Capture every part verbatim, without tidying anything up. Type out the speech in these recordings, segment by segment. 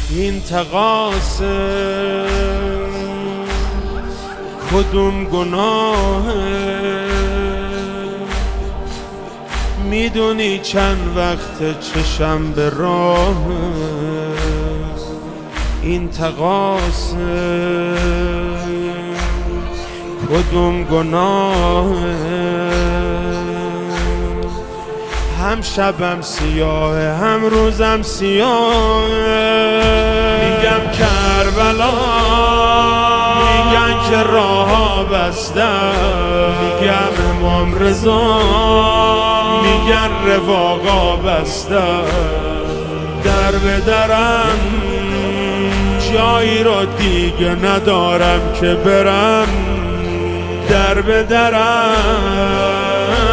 این تقاصه کدوم گناهه؟ میدونی چند وقت چشم به راه این تقاصه کدوم گناهه؟ هم شبم سیاهه هم روزم سیاهه. میگم کربلا، میگن که راه‌ها بسته، میگم امام رضا، میگن رفاقا بسته. در به درم جایی رو دیگه ندارم که برم، در به درم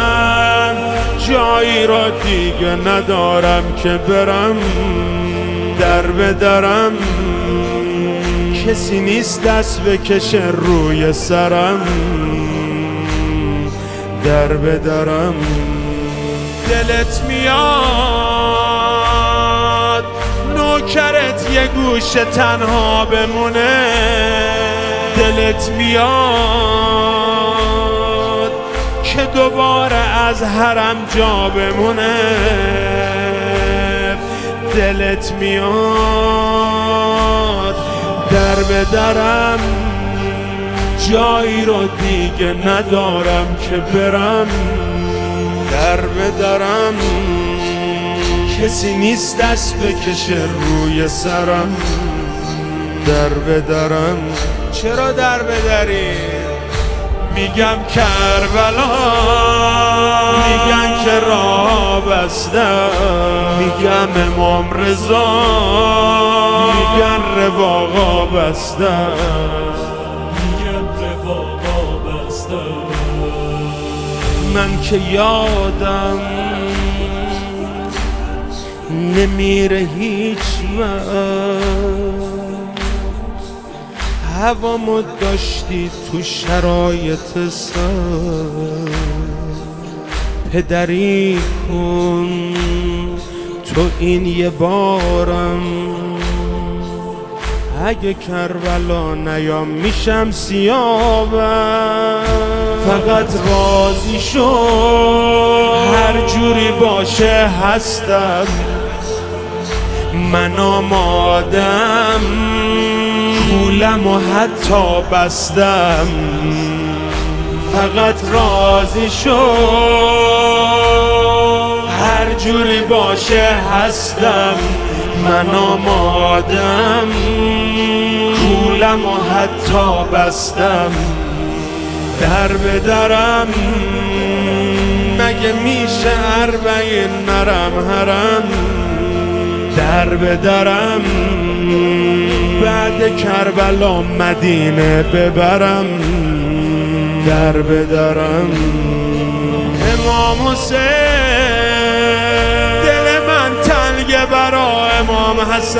جایی رو دیگه ندارم که برم، در به درم کسی نیست دست بکشه روی سرم، در به درم. دلت میاد نوکرت یه گوشه تنها بمونه، دلت میاد که دوباره از حرم جا بمونه، دلت میاد در به درم جایی رو دیگه ندارم که برم، در به درم کسی نیست دست بکشه روی سرم، در به درم. چرا در بدری؟ میگم کربلا، میگن که راه بسته، میگم امام رضا، میگن رفاقا بسته، میگن رفاقا بسته. من که یادم نمیره هیچ وقت، هوامو داشتی تو شرایط سر، پدری کن تو این یه بارم، اگه کربلا نیام میشم سیاهم، فقط راضی شو هر جوری باشه هستم، من آمادم کولم و حتی بستم، فقط راضی شو هر جوری باشه هستم، من آمادم کولم و حتی بستم، در به درم مگه میشه اربعین نرم حرم، در به درم بعد کربلا مدینه ببرم، در به درم. امام حسین دل من تنگه برا امام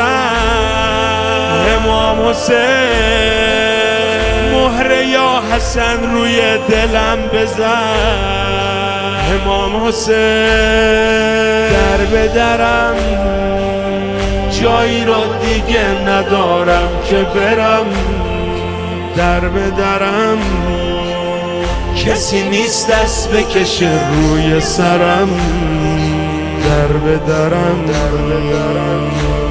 حسن، امام حسین مهر یا حسن روی دلم بزن، امام حسین در به درم جایی را دیگه ندارم که برم، در به درم کسی نیست دست بکشه روی سرم، در به درم، در به درم.